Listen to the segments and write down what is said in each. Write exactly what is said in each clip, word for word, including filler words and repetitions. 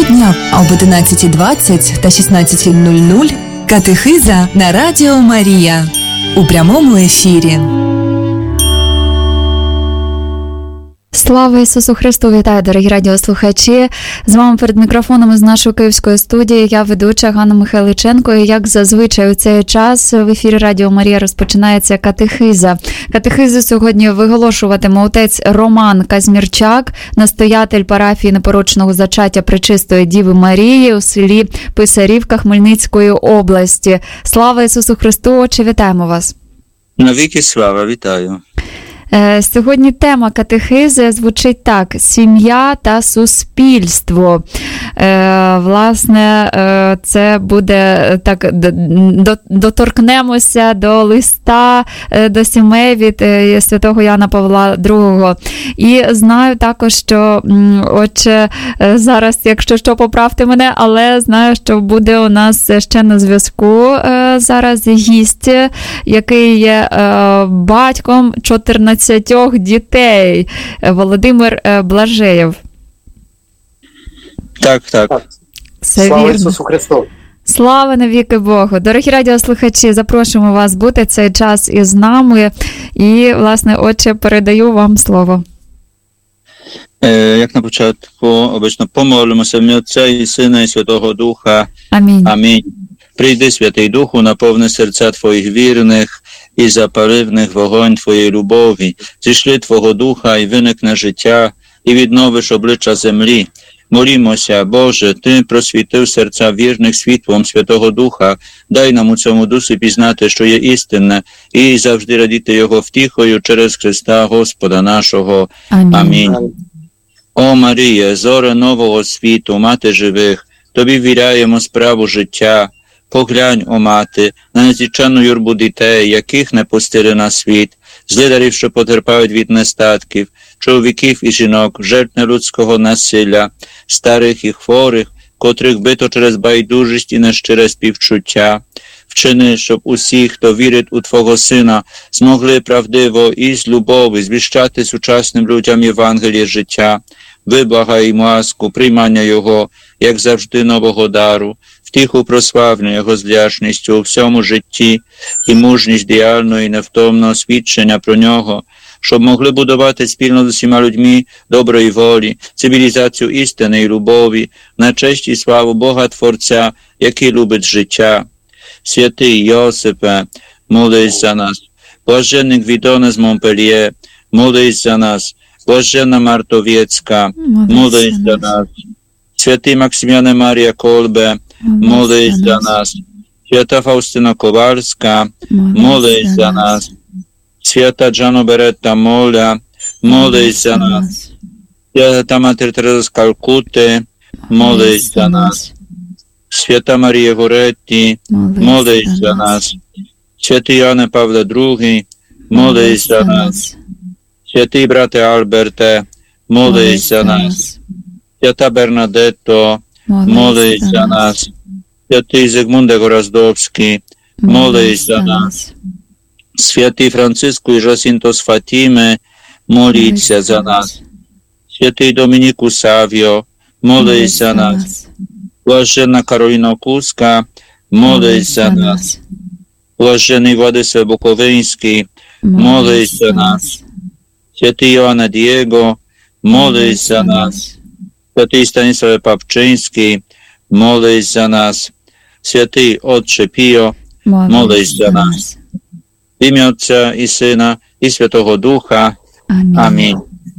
Щодня об одинадцятій двадцять та шістнадцятій нуль нуль катехиза на Радіо Марія у прямому ефірі. Слава Ісусу Христу! Вітаю, дорогі радіослухачі! З вами перед мікрофоном із нашої київської студії я ведуча Ганна Михайличенко. І як зазвичай у цей час в ефірі Радіо Марія розпочинається катехиза. Катехизу сьогодні виголошуватиме отець Роман Казмірчак, настоятель парафії Непорочного зачаття Пречистої Діви Марії у селі Писарівка Хмельницької області. Слава Ісусу Христу! Отче, вітаємо вас! Навіки слава, вітаю! Сьогодні тема катехизи звучить так: сім'я та суспільство. Е, власне, е, це буде так, до, доторкнемося до листа до сімей від е, святого Яна Павла другого. І знаю також, що, отче, зараз, якщо що, поправте мене, але знаю, що буде у нас ще на зв'язку е, зараз гість, який є е, батьком чотирнадцяти дітей, Володимир Блажеєв. Так, так. Це Слава вірно. Ісусу Христу! Слава навіки Богу! Дорогі радіослухачі, запрошуємо вас бути цей час із нами. І, власне, отче, передаю вам слово. Jak na początku, obecno pomolmy się w imię Ojca i Syna i Świętego Ducha. Амінь. Amin. Przyjdę, Święty Duchu, napełni serca Twoich wiernych i zapali w nich wogń Twojej lubowi. Zeszli Twojego Ducha i wyniknie życia i відновиш обличчя землі. Молімося, Боже, Ти просвітив серця вірних світлом Святого Духа, дай нам у цьому дусі пізнати, що є істинне, і завжди радіти Його втіхою через Христа Господа нашого. Амінь. Амінь. О Маріє, зоре нового світу, мати живих, Тобі віряємо справу життя. Поглянь, о мати, на незліченну юрбу дітей, яких не пустили на світ, злидарів, що потерпають від нестатків, чоловіків і жінок, жертв людського насилля, старих і хворих, котрих бито через байдужість і нещире співчуття. Вчини, щоб усі, хто вірить у Твого Сина, змогли правдиво і з любові звіщати сучасним людям Євангеліє життя. Виблагай їм ласку, приймання Його, як завжди, нового дару, втіху прославлення Його звдячністю у всьому житті і мужність діяльного і невтомного свідчення про Нього, щоб могли будувати спільно з усіма людьми доброї волі, цивілізацію істини і любові, на честь і славу Бога Творця, який любить життя. Святий Йосипе, молись за нас. Блаженний Гвідоне з Монпельє, молись за нас. Блаженна Мартовєцька, молись за нас. Святий Максиміане Марія Колбе, молись за нас. Свята Фаустина Ковальська, молись за нас. Свята Джано Беретта Моля, молись за нас. Свята Матір Тереза з Калкути, молись за нас. Свята Марія Горетті, молись за нас. Святий Йоанне Павле другий, молись за нас. Святий брате Альберте, молись за нас. Свята Бернадетто, молись за нас. Святий Зигмунде Гораздовський, молись за нас. Святий Франциску і Жасінто з Фатіми, моліться за нас. Святий Домініку Савіо, молись за нас. Блаженна Кароліна Куска, молись за нас. Блажений Владислав Буковинський, молись за нас. Святий Йоанна Дієго, молись за нас. Святий Станіслав Папчинський, молись за нас. Святий Отче Піо, молись за нас. В ім'я Отця і Сина, і Святого Духа. Амінь. Амінь.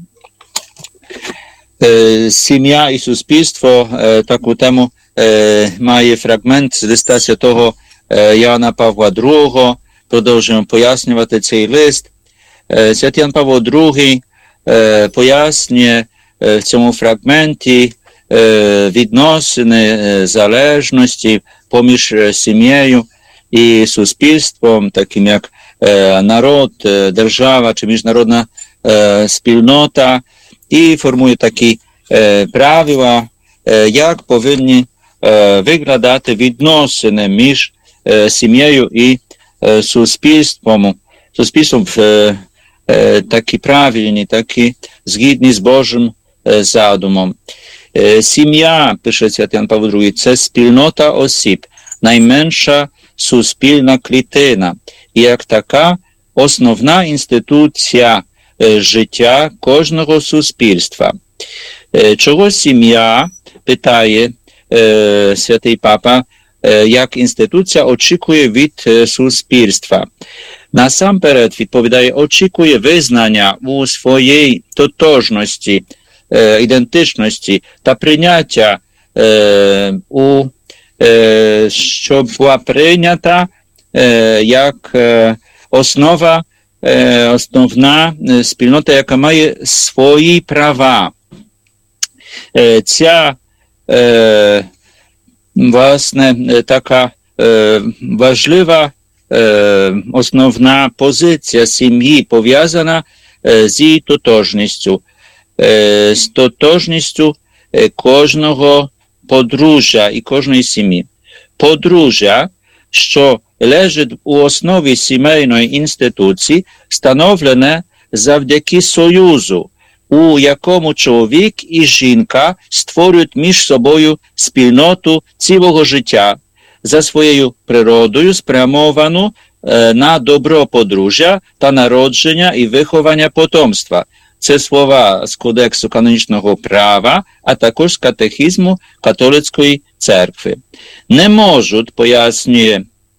Е, сім'я і суспільство, е, таку тему е, має фрагмент з листа Святого е, Яна Павла другого. Продовжуємо пояснювати цей лист. Е, Святий Ян Павло другий е, пояснює е, в цьому фрагменті е, відносини е, залежності поміж е, сім'єю і суспільством, таким як е, народ, е, держава чи міжнародна е, спільнота, і формує такі е, правила, е, як повинні е, виглядати відносини між е, сім'єю і е, суспільством. Суспільством е, е, такі правильні, такі згідні з Божим е, задумом. Е, сім'я, пише святий Ян Павло другий, це спільнота осіб, найменша суспільна клітина. І як така основна інституція е, життя кожного суспільства. Е, чого сім'я, питає е, святий Папа, е, як інституція очікує від е, суспільства? Насамперед, відповідає, очікує визнання у своїй тотожності, е, ідентичності та прийняття, е, у, е, щоб була прийнята е, як е, основа, е, основна спільнота, яка має свої права. Е, ця, е, власне, така е, важлива Е, основна позиція сім'ї пов'язана е, з її тотожністю, е, з тотожністю е, кожного подружжя і кожної сім'ї. Подружжя, що лежить у основі сімейної інституції, встановлене завдяки союзу, у якому чоловік і жінка створюють між собою спільноту цілого життя, за своєю природою спрямовану е, на добро подружжя та народження і виховання потомства. Це слова з Кодексу канонічного права, а також з катехізму католицької церкви. Не можуть, пояснює,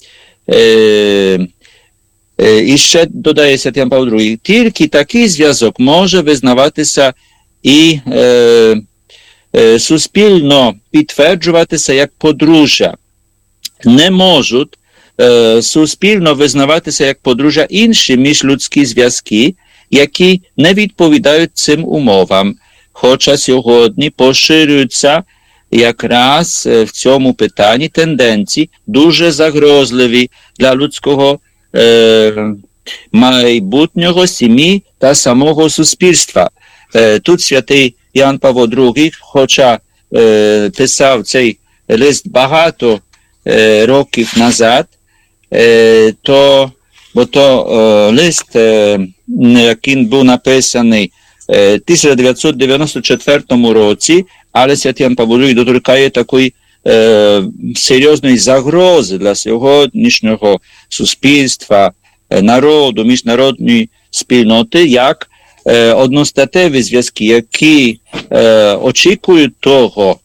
е, е, і ще додає святий Ян Павло другий, тільки такий зв'язок може визнаватися і е, е, суспільно підтверджуватися як подружжя. Не можуть е, суспільно визнаватися як подружжя інші міжлюдські зв'язки, які не відповідають цим умовам, хоча сьогодні поширюються якраз в цьому питанні тенденції дуже загрозливі для людського е, майбутнього, сім'ї та самого суспільства. Е, тут святий Ян Павло другий, хоча е, писав цей лист багато Е, років назад, е, то, бо то е, лист, е, який був написаний е, тисяча дев'ятсот дев'яносто четвертому році, але святий Ян Павло другий доторкає такої е, серйозної загрози для сьогоднішнього суспільства, е, народу, міжнародної спільноти, як е, одностатеві зв'язки, які е, очікують того,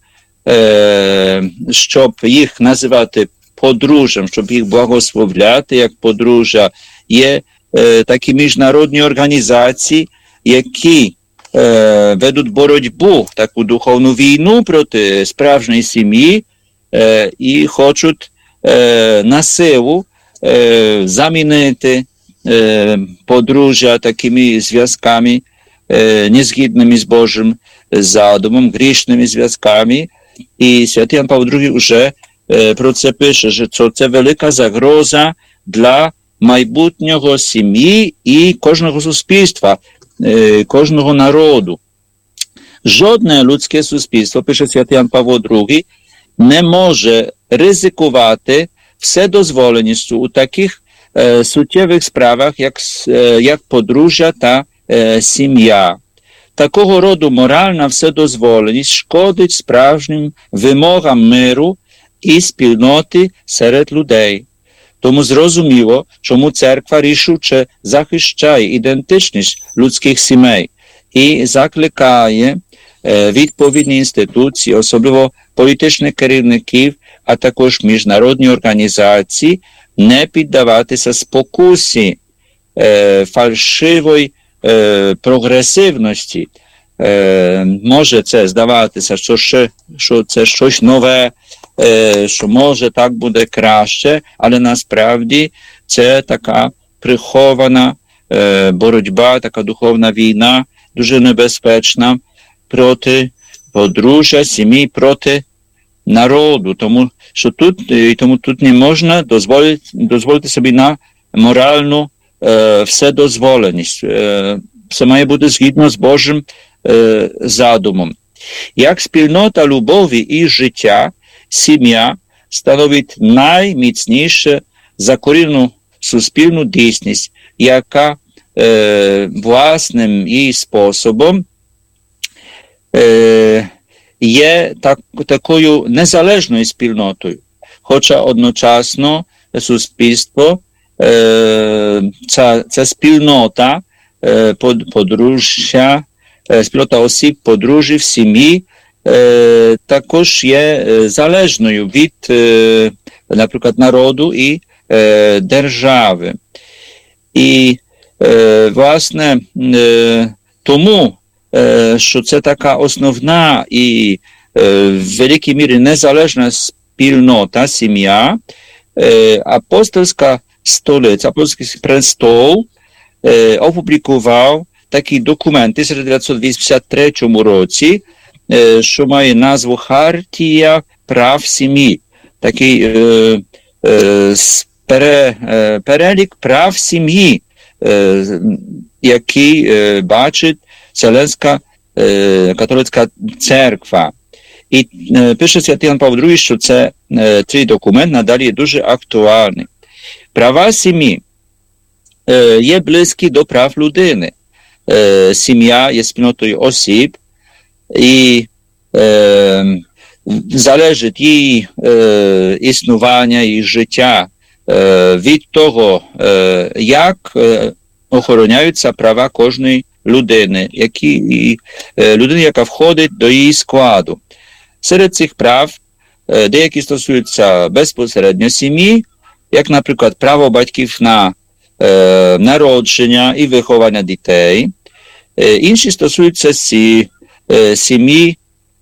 щоб їх називати подружжям, щоб їх благословляти як подружжя. Є е, такі міжнародні організації, які е, ведуть боротьбу, таку духовну війну проти справжньої сім'ї е, і хочуть е, на силу е, замінити е, подружжя такими зв'язками, е, незгідними з Божим задумом, грішними зв'язками. І святий Ян Павло другий вже е, про це пише, що це велика загроза для майбутнього сім'ї і кожного суспільства, е, кожного народу. Жодне людське суспільство, пише святий Ян Павло другий, не може ризикувати вседозволеністю у таких е, суттєвих справах, як, е, як подружжя та е, сім'я. Такого роду моральна вседозволеність шкодить справжнім вимогам миру і спільноти серед людей. Тому зрозуміло, чому церква рішуче захищає ідентичність людських сімей і закликає е, відповідні інституції, особливо політичних керівників, а також міжнародні організації, не піддаватися спокусі е, фальшивої Е, прогресивності. Е, може це здаватися, що, ще, що це щось нове, е, що може так буде краще, але насправді це така прихована е, боротьба, така духовна війна, дуже небезпечна проти подружжя, сім'ї, проти народу. Тому що тут, і тому тут не можна дозволити, дозволити собі на моральну Е, вседозволеність. Е, це має бути згідно з Божим е, задумом. Як спільнота любові і життя, сім'я становить найміцніше закорінену суспільну дійсність, яка е, власним її способом є так, такою незалежною спільнотою, хоча одночасно суспільство, ця, ця спільнота подружжя, спільнота осіб, подружжів, сім'ї, також є залежною від, наприклад, народу і держави. І, власне, тому, що це така основна і в великій мірі незалежна спільнота, сім'я, апостольська столиця, апостольський престол опублікував такі документи в тисяча дев'ятсот вісімдесят третьому році, що має назву «Хартія прав сім'ї». Такий е, е, пере, е, перелік прав сім'ї, е, який е, бачить Вселенська е, католицька церква. І е, пише святий Іван Павло другий, що це, е, цей документ надалі є дуже актуальний. Права сім'ї е, є близькі до прав людини. Е, сім'я є спільнотою осіб, і е, залежить її е, існування, її життя е, від того, е, як е, охороняються права кожної людини, які, і, е, людини, яка входить до її складу. Серед цих прав е, деякі стосуються безпосередньо сім'ї, як, наприклад, право батьків на е, народження і виховання дітей. Е, інші стосуються сі, е, сім'ї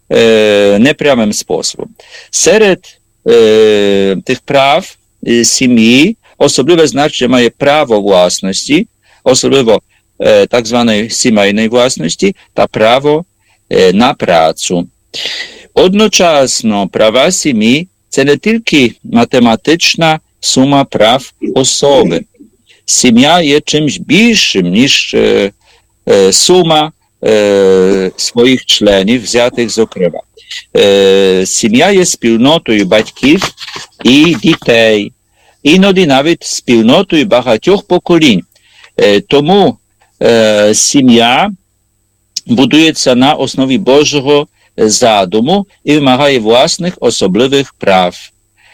е, непрямим способом. Серед е, тих прав е, сім'ї особливе значення має право власності, особливо е, так званої сімейної власності та право е, на працю. Одночасно права сім'ї – це не тільки математична сума прав особи. Сім'я є чимось більшим, ніж е, е, сума е, своїх членів, взятих зокрема. Е, сім'я є спільнотою батьків і дітей, іноді навіть спільнотою багатьох поколінь. Е, тому е, сім'я будується на основі Божого задуму і вимагає власних особливих прав.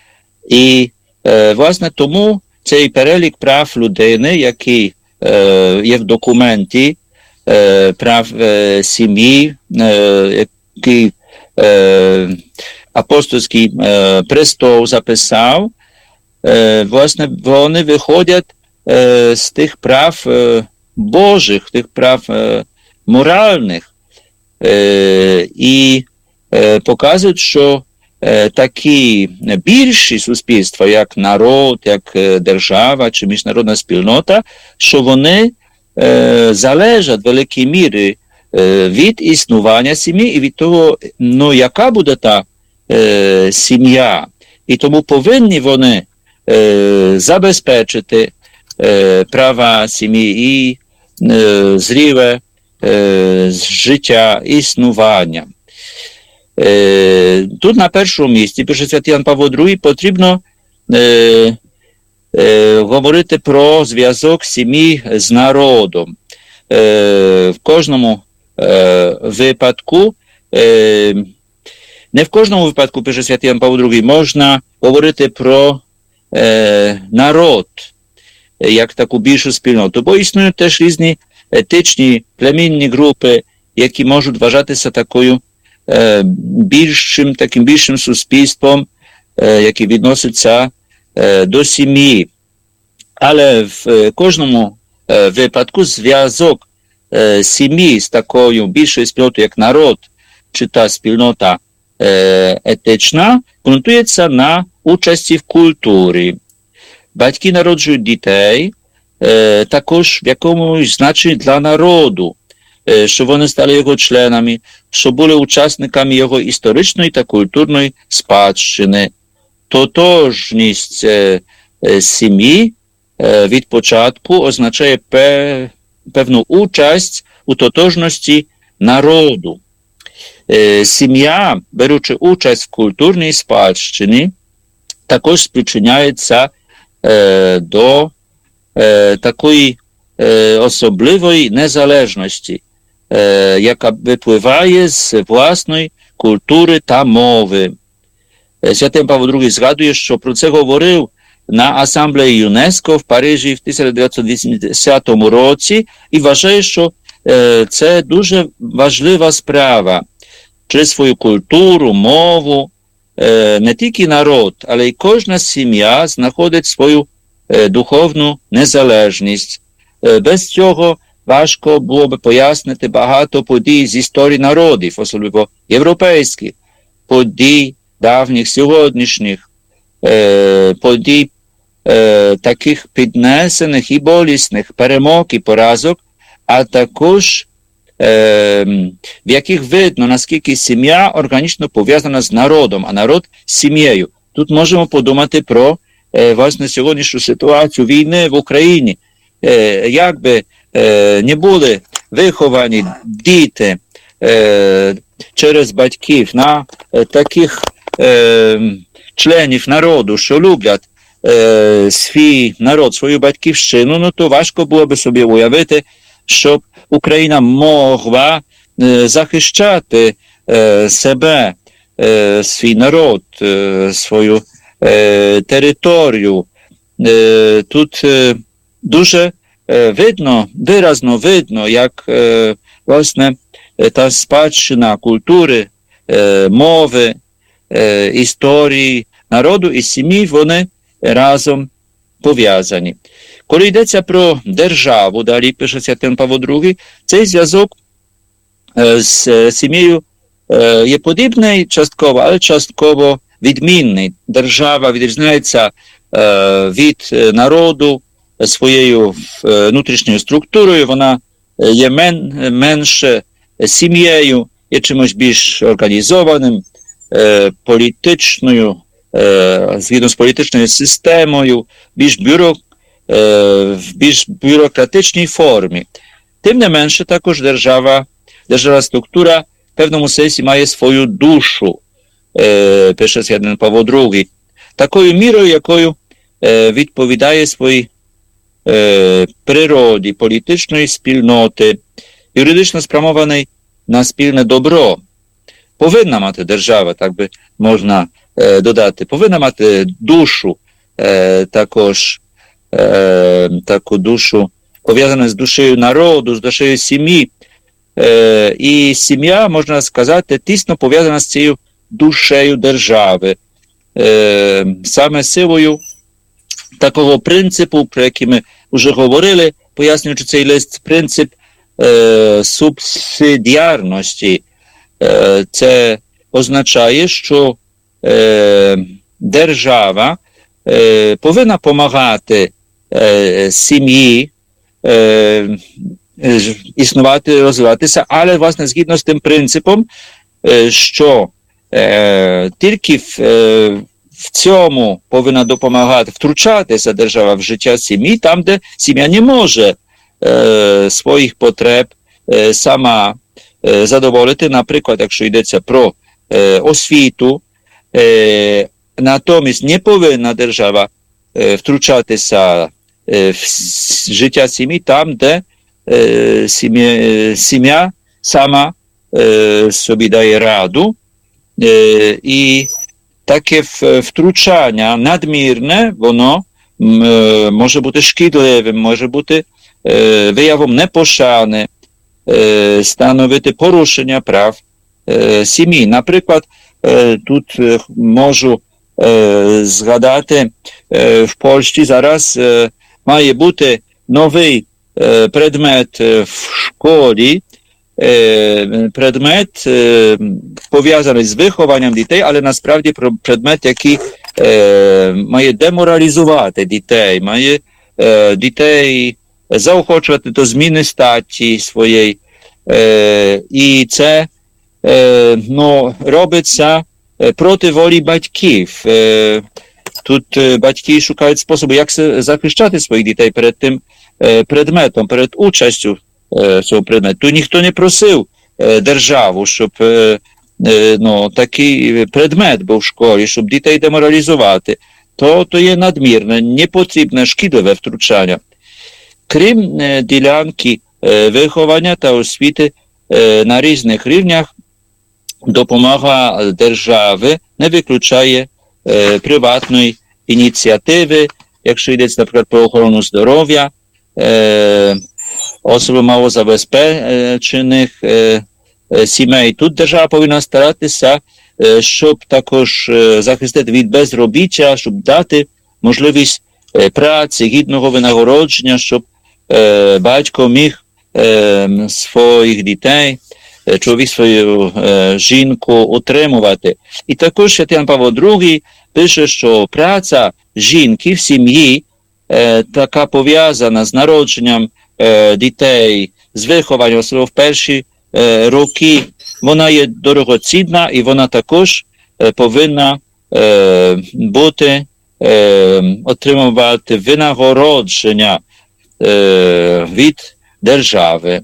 І, е, власне, тому цей перелік прав людини, який е, є в документі е, прав е, сім'ї, е, який е, апостольський е, престол записав, е, власне, вони виходять е, з тих прав е, Божих, тих прав е, моральних, е, і е, показують, що е, такі більші суспільства, як народ, як е, держава чи міжнародна спільнота, що вони е, залежать в великій мірі е, від існування сім'ї і від того, ну, яка буде та е, сім'я. І тому повинні вони е, забезпечити е, права сім'ї і е, зріле е, життя, існування. Е, тут на першому місці, пише святий Іван Павло другий, потрібно е, е, говорити про зв'язок сім'ї з народом. Е, в кожному е, випадку, е, не в кожному випадку, пише святий Іван Павло другий, можна говорити про е, народ, як таку більшу спільноту, бо існують теж різні етичні, племінні групи, які можуть вважатися такою е, більшим, таким більшим суспільством, е, яке відноситься е, до сім'ї. Але в е, кожному е, випадку зв'язок е, сім'ї з такою більшою спільнотою, як народ, чи та спільнота е, етична, ґрунтується на участі в культурі. Батьки народжують дітей, е, також в якомусь значенні для народу, е, що вони стали його членами, що були учасниками його історичної та культурної спадщини. Тотожність е, е, сім'ї е, від початку означає пе, певну участь у тотожності народу. Е, сім'я, беручи участь в культурній спадщині, також спричиняється е, до е, такої е, особливої незалежності е, яка випливає з власної культури та мови. Святий Павло другий згадує, що про це говорив на асамблеї ЮНЕСКО в Парижі в тисяча дев'ятсот вісімдесятому році і вважає, що е, це дуже важлива справа. Через свою культуру, мову, е, не тільки народ, але й кожна сім'я знаходить свою е, духовну незалежність. Е, без цього важко було б пояснити багато подій з історії народів, особливо європейських, подій давніх, сьогоднішніх, е, подій е, таких піднесених і болісних перемог і поразок, а також е, в яких видно, наскільки сім'я органічно пов'язана з народом, а народ з сім'єю. Тут можемо подумати про е, власне сьогоднішню ситуацію війни в Україні. Е, як би е, не були виховані діти е, через батьків на е, таких е, членів народу, що люблять е, свій народ, свою батьківщину, ну то важко було би собі уявити, щоб Україна могла е, захищати е, себе, е, свій народ, е, свою е, територію. Е, тут е, дуже е, видно, виразно видно, як е, власне та спадщина культури, е, мови, е, історії народу і сім'ї, вони разом пов'язані. Коли йдеться про державу, далі пише Святий Павло другий, цей зв'язок е, з сім'єю е, є подібний частково, але частково відмінний. Держава відрізняється е, від народу своєю е, внутрішньою структурою, вона є мен, менше сім'єю, є чимось більш організованим, е, політичною, е, згідно з політичною системою, більш, бюро, е, в більш бюрократичній формі. Тим не менше, також держава, державна структура в певному сенсі має свою душу, е, пише Святий Павло другий, такою мірою, якою е, відповідає своїй е, природі, політичної спільноти, юридично спрямований на спільне добро. Повинна мати держава, так би можна е, додати, повинна мати душу, е, також е, таку душу, пов'язану з душею народу, з душею сім'ї. Е, і сім'я, можна сказати, тісно пов'язана з цією душею держави. Е, саме силою такого принципу, про який ми вже говорили, пояснюючи цей лист, принцип е, субсидіарності. Е, це означає, що е, держава е, повинна допомагати е, сім'ї е, існувати, розвиватися, але, власне, згідно з тим принципом, е, що е, тільки в, е, в цьому повинна допомагати, втручатися держава в життя сім'ї, там, де сім'я не може е, своїх потреб е, сама е, задоволити, наприклад, якщо йдеться про е, освіту, е, натомість не повинна держава е, втручатися е, в життя сім'ї там, де е, сім'я, сім'я сама е, собі дає раду, е, і таке втручання надмірне, воно е, може бути шкідливим, може бути е, виявом непошани, е, становити порушення прав е, сім'ї. Наприклад, е, тут е, можу е, згадати, е, в Польщі зараз е, має бути новий е, предмет в школі, предмет е, пов'язаний з вихованням дітей, але насправді предмет, який е, має деморалізувати дітей, має е, дітей заохочувати до зміни статі своєї. Е, і це е, ну, робиться проти волі батьків. Е, тут е, батьки шукають способи, як захищати своїх дітей перед тим е, предметом, перед участю цього предмету. Тут ніхто не просив е, державу, щоб е, е, ну, такий предмет був в школі, щоб дітей деморалізувати. То, то є надмірне, непотрібне, шкідливе втручання. Крім е, ділянки е, виховання та освіти, на різних рівнях допомога держави не виключає приватної ініціативи, якщо йдеться, наприклад, про охорону здоров'я, особи малозабезпечених сімей. Тут держава повинна старатися, щоб також захистити від безробіття, щоб дати можливість праці, гідного винагородження, щоб батько міг своїх дітей, чоловік свою жінку утримувати. І також Святий Ян Павло другий пише, що праця жінки в сім'ї, така пов'язана з народженням дітей, з вихованням, особливо в перші роки, вона є дорогоцінна і вона також повинна бути, отримувати винагородження від держави.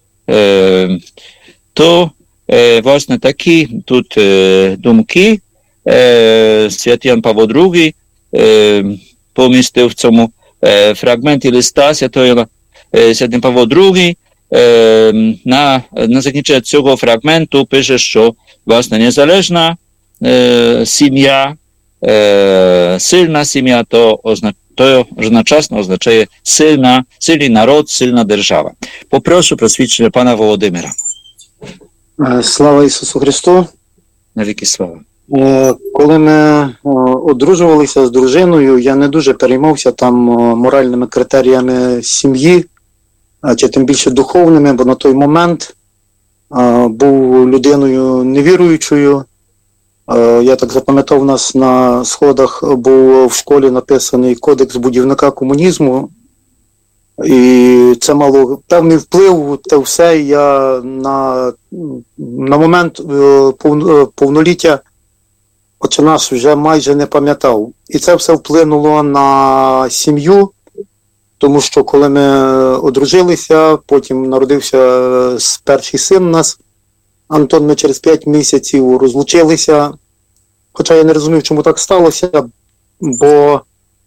То, власне, такі тут думки Святий Ян Павло другий помістив в цьому фрагменті листа Святого Святий Павло другий. На, на закінчення цього фрагменту пише, що, власне, незалежна сім'я, сильна сім'я, то означає, то одночасно означає сильна, сильний народ, сильна держава. Попрошу про свідчення пана Володимира. Слава Ісусу Христу. Навіки слава. Коли ми одружувалися з дружиною, я не дуже переймався там моральними критеріями сім'ї, чи тим більше духовними, бо на той момент був людиною невіруючою. Я так запам'ятав, у нас на сходах був в школі написаний кодекс будівника комунізму, і це мало певний вплив, те все. Я на, на момент повноліття Отче наш вже майже не пам'ятав. І це все вплинуло на сім'ю, тому що коли ми одружилися, потім народився перший син у нас, Антон, ми через п'ять місяців розлучилися. Хоча я не розумів, чому так сталося, бо е,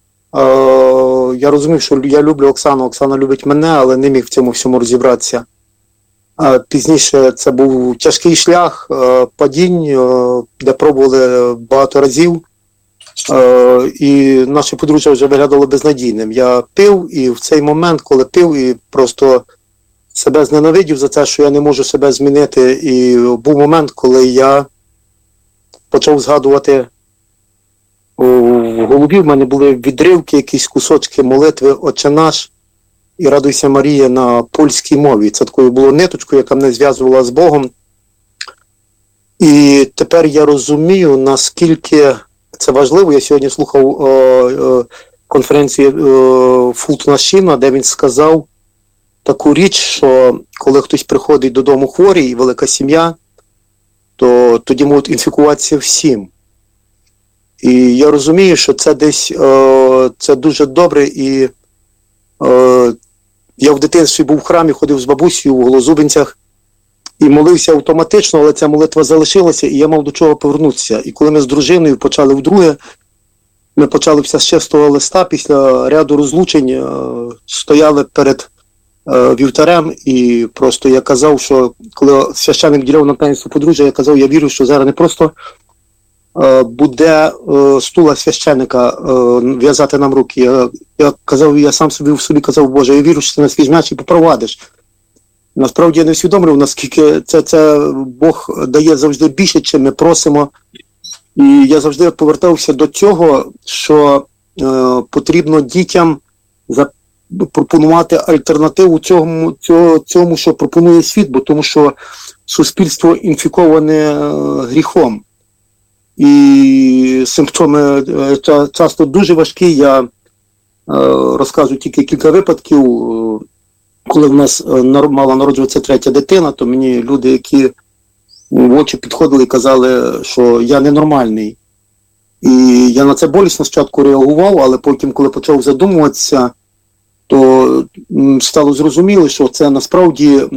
я розумів, що я люблю Оксану, Оксана любить мене, але не міг в цьому всьому розібратися. А пізніше це був тяжкий шлях, е, падінь, е, де пробували багато разів. Е, і наше подружжя вже виглядало безнадійним. Я пив, і в цей момент, коли пив, і просто себе зненавидів за те, що я не можу себе змінити. І був момент, коли я почав згадувати, в голові в мене були відривки, якісь кусочки молитви «Отче наш» і «Радуйся, Марія» на польській мові. Це такою було ниточкою, яка мене зв'язувала з Богом. І тепер я розумію, наскільки це важливо. Я сьогодні слухав е, е, конференції е, Фултона Шіна, де він сказав таку річ, що коли хтось приходить додому хворий і велика сім'я, то тоді можуть інфікуватися всім. І я розумію, що це десь е, це дуже добре. І е, я в дитинстві був в храмі, ходив з бабусею в Голозубинцях і молився автоматично, але ця молитва залишилася, і я мав до чого повернутися. І коли ми з дружиною почали вдруге, ми почали все з чистого листа, після ряду розлучень е, стояли перед е, вівтарем, і просто я казав, що коли священник діляв на таїнство подружжя, я казав, я вірю, що зараз не просто е, буде е, стула священника е, в'язати нам руки. Я, я казав, я сам собі в собі казав, Боже, я вірю, що ти нас візьмеш і попровадиш. Насправді я не усвідомлював, наскільки це, це Бог дає завжди більше, чим ми просимо. І я завжди повертався до цього, що е, потрібно дітям запропонувати альтернативу цьому, цьому, цьому, що пропонує світ, бо тому що суспільство інфіковане е, гріхом. І симптоми е, часто дуже важкі. Я е, розказую тільки кілька випадків. Коли в нас мала народжуватися третя дитина, то мені люди, які в очі підходили і казали, що я ненормальний. І я на це болісно спочатку реагував, але потім, коли почав задумуватися, то стало зрозуміло, що це насправді е-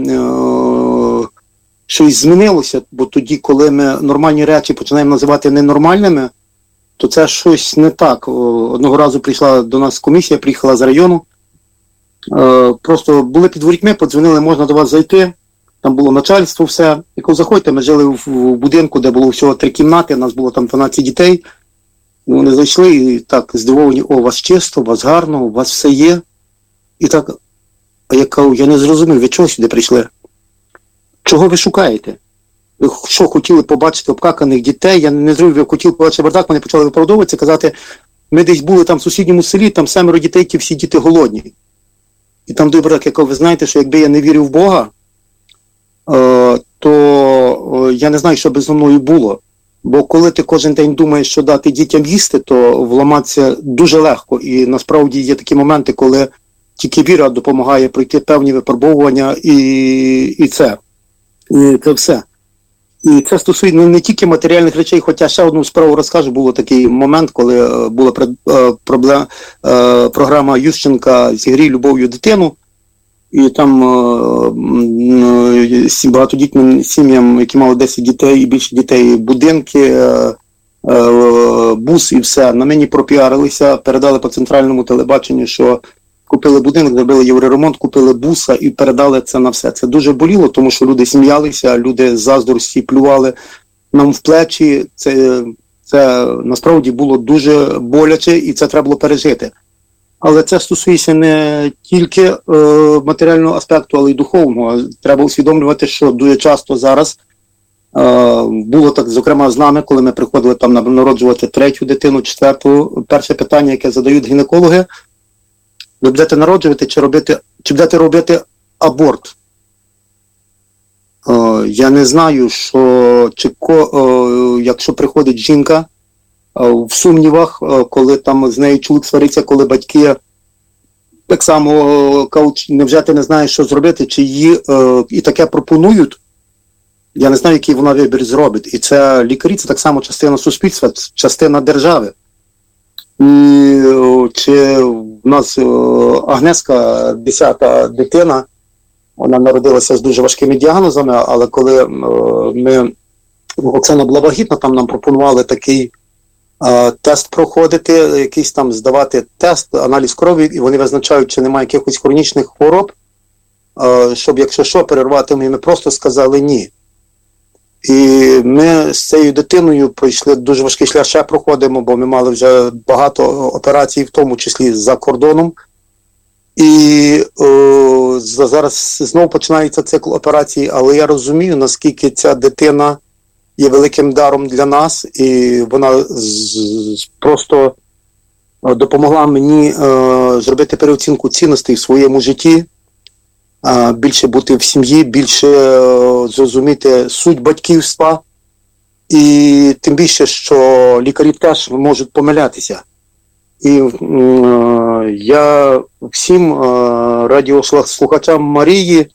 щось змінилося, бо тоді, коли ми нормальні речі починаємо називати ненормальними, то це щось не так. Одного разу прийшла до нас комісія, приїхала з району, просто були під ворітьми, подзвонили, можна до вас зайти. там було начальство, все. І коли заходьте, ми жили в, в будинку, де було всього три кімнати, у нас було там дванадцять дітей. І вони зайшли і так здивовані: о, у вас чисто, у вас гарно, у вас все є. І так, а я кажу, я не зрозумів, ви чого сюди прийшли? Чого ви шукаєте? Ви що, хотіли побачити обкаканих дітей? Я не зрозумів, ви хотіли побачити бардак, вони почали виправдовуватися, казати, ми десь були там в сусідньому селі, там семеро дітей, ті всі діти голодні. І там добрак, я кажу, ви знаєте, що якби я не вірив в Бога, е, то е, я не знаю, що би зі мною було. Бо коли ти кожен день думаєш, що дати дітям їсти, то вламатися дуже легко. І насправді є такі моменти, коли тільки віра допомагає пройти певні випробовування, і, і це. І це все. І це стосується не тільки матеріальних речей, хоча ще одну справу розкажу. Було такий момент, коли була проблема, програма Ющенка «Зігрій любов'ю дитину». І там багатодітним сім'ям, які мали десять дітей і більше дітей, будинки, бус і все. На мені пропіарилися, передали по центральному телебаченню, що купили будинок, зробили євроремонт, купили буса і передали це на все. Це дуже боліло, тому що люди сміялися, люди з заздрості плювали нам в плечі. Це, це насправді було дуже боляче, і це треба було пережити. Але це стосується не тільки е, матеріального аспекту, але й духовного. Треба усвідомлювати, що дуже часто зараз е, було так, зокрема з нами, коли ми приходили там народжувати третю дитину, четверту. Перше питання, яке задають гінекологи: ви будете народжувати чи робити, чи будете робити аборт? Е, я не знаю, що чи, е, якщо приходить жінка в сумнівах, коли там з нею чоловік свариться, коли батьки так само кажуть, невже ти не знаєш, що зробити, чи її е, і таке пропонують, я не знаю, який вона вибір зробить. І це лікарі, це так само частина суспільства, частина держави. І е, чи в нас е, Агнеска, десята дитина, вона народилася з дуже важкими діагнозами, але коли е, ми, Оксана була вагітна, там нам пропонували такий тест проходити, якийсь там здавати тест, аналіз крові, і вони визначають, чи немає якихось хронічних хвороб, щоб, якщо що, перервати, ми просто сказали ні. І ми з цією дитиною пройшли дуже важкий шлях, ще проходимо, бо ми мали вже багато операцій, в тому числі за кордоном. І о, зараз знову починається цикл операцій, але я розумію, наскільки ця дитина є великим даром для нас, і вона з, просто допомогла мені е, зробити переоцінку цінностей в своєму житті, е, більше бути в сім'ї, більше е, зрозуміти суть батьківства, і тим більше, що лікарі теж можуть помилятися. І е, я всім е, радіослухачам Марії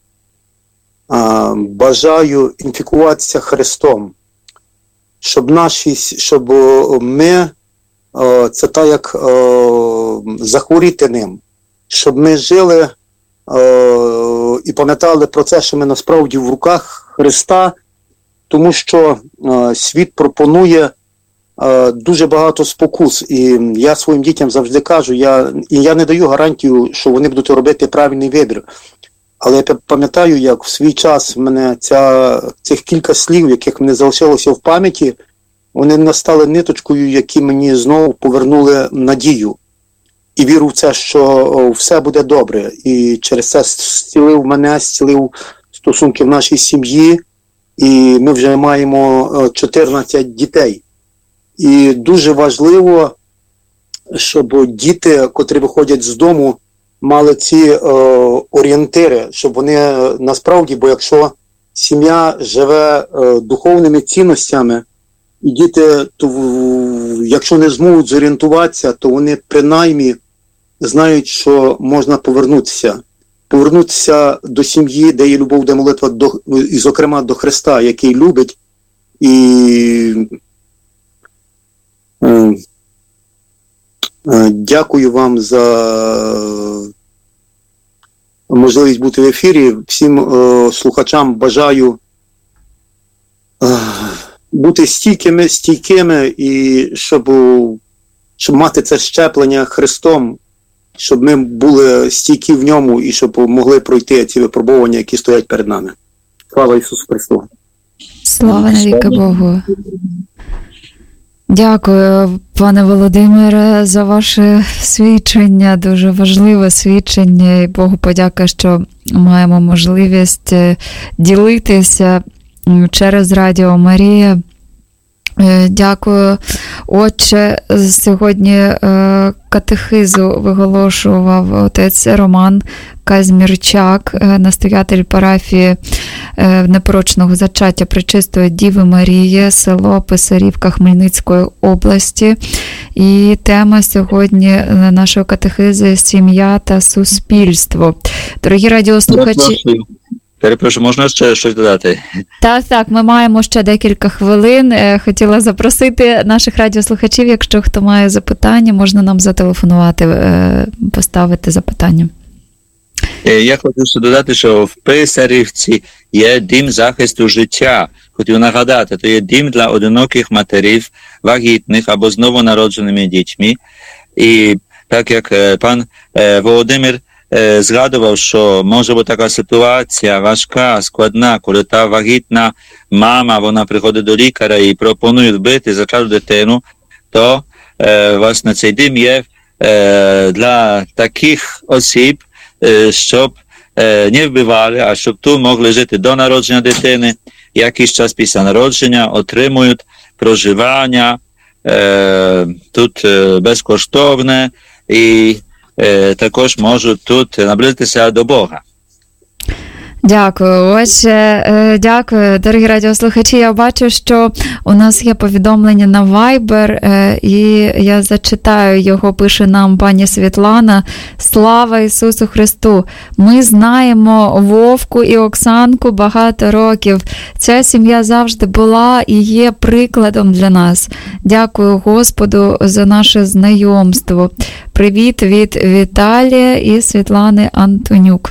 бажаю інфікуватися Христом, щоб наші, щоб ми, це так як захворіти ним, щоб ми жили і пам'ятали про це, що ми насправді в руках Христа, тому що світ пропонує дуже багато спокус, і я своїм дітям завжди кажу, я, і я не даю гарантію, що вони будуть робити правильний вибір. Але я пам'ятаю, як в свій час в мене ця, цих кілька слів, яких мені залишилося в пам'яті, вони настали ниточкою, які мені знову повернули надію. І віру в це, що все буде добре. І через це зцілив мене, зцілив стосунки в нашій сім'ї. І ми вже маємо чотирнадцять дітей. І дуже важливо, щоб діти, котрі виходять з дому, мали ці е, орієнтири, щоб вони насправді, бо якщо сім'я живе е, духовними цінностями, і діти, то, якщо не зможуть зорієнтуватися, то вони принаймні знають, що можна повернутися. Повернутися до сім'ї, де є любов, де молитва, до, і зокрема до Христа, який любить. І е, дякую вам за можливість бути в ефірі. Всім е, слухачам бажаю е, бути стійкими, стійкими і щоб, щоб мати це щеплення Христом, щоб ми були стійкі в ньому і щоб могли пройти ці випробування, які стоять перед нами. Слава Ісусу Христу! Слава навіки Богу! Дякую, пане Володимире, за ваше свідчення, дуже важливе свідчення, і Богу подяка, що маємо можливість ділитися через Радіо Марія. Дякую. Отче, сьогодні катехизу виголошував отець Роман Казмірчак, настоятель парафії непорочного зачаття Пречистої Діви Марії, село Писарівка Хмельницької області. І тема сьогодні нашої катехизи – сім'я та суспільство. Дорогі радіослухачі... Перепрошую, можна ще щось додати? Так, так, ми маємо ще декілька хвилин. Хотіла запросити наших радіослухачів, якщо хто має запитання, можна нам зателефонувати, поставити запитання. Я хочу ще додати, що в Писарівці є дім захисту життя. Хотів нагадати, то є дім для одиноких матерів, вагітних або з новонародженими дітьми. І так як пан Володимир згадував, що може бути така ситуація важка, складна, коли та вагітна мама, вона приходить до лікаря і пропонує вбити зачату дитину, то е, власне цей дім є е, для таких осіб, е, щоб е, не вбивали, а щоб тут могли жити до народження дитини, якийсь час після народження, отримують проживання е, тут е, безкоштовне і також можуть тут наблизитися до Бога. Дякую. Отже, дякую, дорогі радіослухачі. Я бачу, що у нас є повідомлення на Viber, і я зачитаю його, пише нам пані Світлана. Слава Ісусу Христу! Ми знаємо Вовку і Оксанку багато років. Ця сім'я завжди була і є прикладом для нас. Дякую Господу за наше знайомство. Привіт від Віталія і Світлани Антонюк.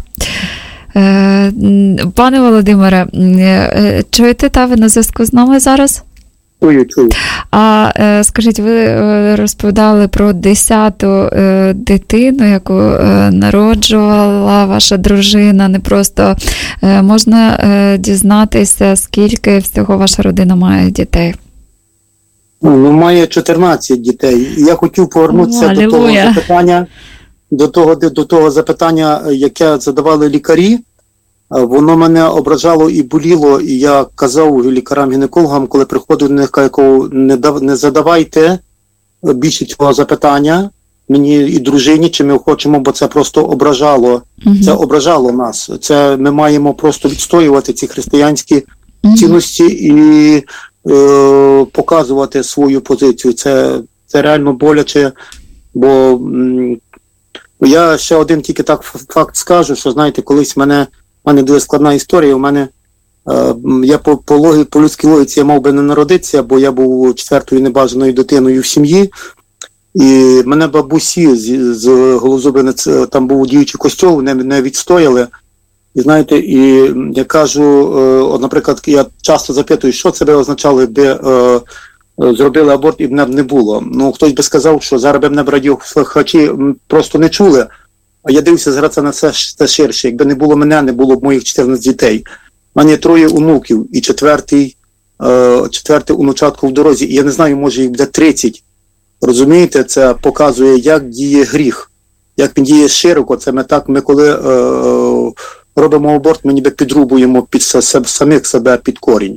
Пане Володимире, чуєте, та ви на зв'язку з нами зараз? Чую, чую. А скажіть, ви розповідали про десяту дитину, яку народжувала ваша дружина, не просто. Можна дізнатися, скільки всього ваша родина має дітей? Ну, має чотирнадцять дітей. Я хотів повернутися О, до того запитання, до того, до того запитання, яке задавали лікарі. Воно мене ображало і боліло, і я казав лікарам-гінекологам, коли приходив до них, кажу, не, не задавайте більше цього запитання мені і дружині, чи ми хочемо, бо це просто ображало. Mm-hmm. Це ображало нас. Це ми маємо просто відстоювати ці християнські mm-hmm. цінності і е, показувати свою позицію. Це, це реально боляче, бо м, я ще один тільки так факт скажу, що, знаєте, колись мене, в мене дуже складна історія, у мене, е, я по, по, логі, по людській логіці я мав би не народитися, бо я був четвертою небажаною дитиною в сім'ї, і мене бабусі з, з Голозубини, там був діючий костьол, не, не відстояли, і знаєте, і я кажу, е, от, наприклад, я часто запитую, що це би означало, якби е, зробили аборт і б не було. Ну, хтось би сказав, що зараз би мене б радіослухачі просто не чули, а я дивився зараз на це, це ширше. Якби не було мене, не було б моїх чотирнадцять дітей. У мене є троє онуків і четвертий, е, четвертий онучатко в дорозі. І я не знаю, може їх буде тридцять. Розумієте, це показує, як діє гріх, як він діє широко. Це ми так, ми коли е, робимо аборт, ми ніби підрубуємо під самих себе під корінь.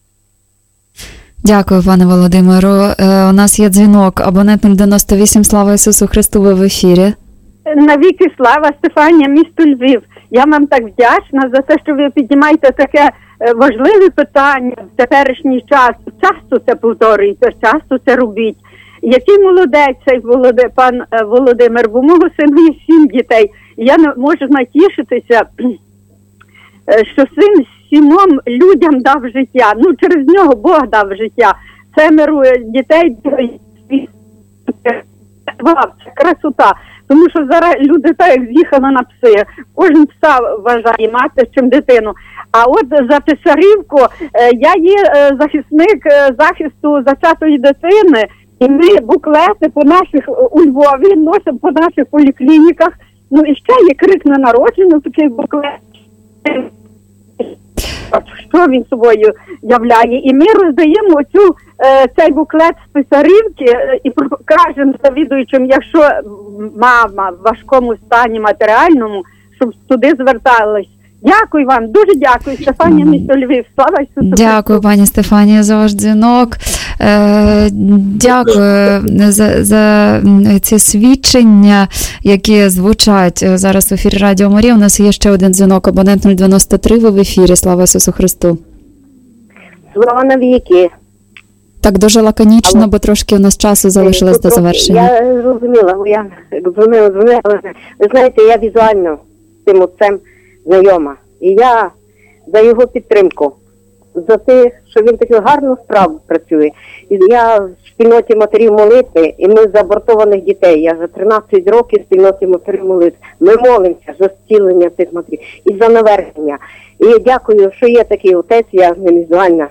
Дякую, пане Володимиру. Е, у нас є дзвінок. Абонент нуль дев'яносто вісім. Слава Ісусу Христу, ви в ефірі. Навіки слава, Стефанія, місто Львів. Я вам так вдячна за те, що ви піднімаєте таке важливе питання в теперішній час. Часто це повторюється, часто це робіть. Який молодець цей Володи, пан Володимир, бо мого сина є сім дітей. Я не можу натішитися, що син сімом людям дав життя. Ну, через нього Бог дав життя. Семеро дітей, це красота. Тому що зараз люди так як з'їхали на пси. Кожен пса вважає мати, чим дитину. А от за Писарівку, я є захисник захисту зачатої дитини, і ми буклети по наших у Львові носимо по наших поліклініках. Ну і ще є крик на народження, такий буклет. що, що він собою являє. І ми роздаємо цю, е, цей буклет з Писарівки е, і кажемо завідуючим, якщо мама в важкому стані матеріальному, щоб туди звертались. Дякую вам, дуже дякую, Стефанія, місто Львів. Слава Ісусу Христу. Дякую, пані Стефанія, за ваш дзвінок. Е, дякую за, за ці свідчення, які звучать зараз в ефірі Радіо Марія. У нас є ще один дзвінок, абонент нуль дев'яносто три, ви в ефірі. Слава Ісусу Христу. Слава навіки. Так, дуже лаконічно, але... бо трошки у нас часу залишилось до завершення. Я зрозуміла, я дзвонила, дзвонила, але ви знаєте, я візуально з цим отцем знайома. І я за його підтримку, за те, що він таку гарну справу працює. І я в спільноті матерів молитви, і ми за абортованих дітей. Я вже тринадцять років в спільноті матерів молитви. Ми молимося за зцілення цих матерів і за навернення. І я дякую, що є такий отець, я не візуальна.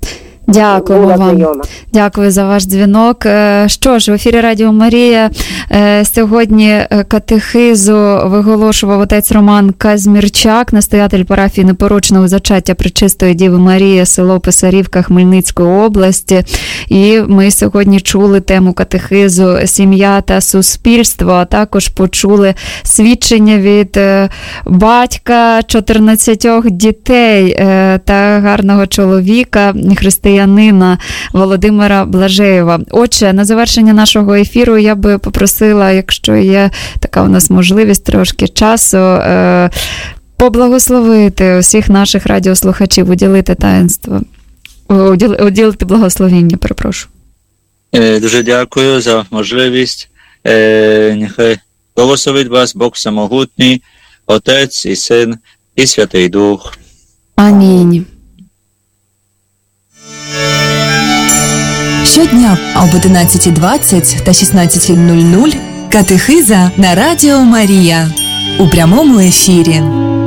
Дякую вам. Дякую за ваш дзвінок. Що ж, в ефірі Радіо Марія сьогодні катехизу виголошував отець Роман Казмірчак, настоятель парафії Непорочного зачаття Пречистої Діви Марії, село Писарівка Хмельницької області. І ми сьогодні чули тему катехизу «Сім'я та суспільство», а також почули свідчення від батька чотирнадцятьох дітей та гарного чоловіка, християнина Володимира Блажеєва. Отже, на завершення нашого ефіру я би попросила, якщо є така у нас можливість, трошки часу, е- поблагословити усіх наших радіослухачів, уділити таїнство, уділ- уділити благословіння, перепрошую. Е, дуже дякую за можливість. Е, нехай благословить вас Бог Самогутній, Отець і Син і Святий Дух. Амінь. Щодня об одинадцятій двадцять та шістнадцятій нуль нуль катехиза на Радіо Марія у прямому ефірі.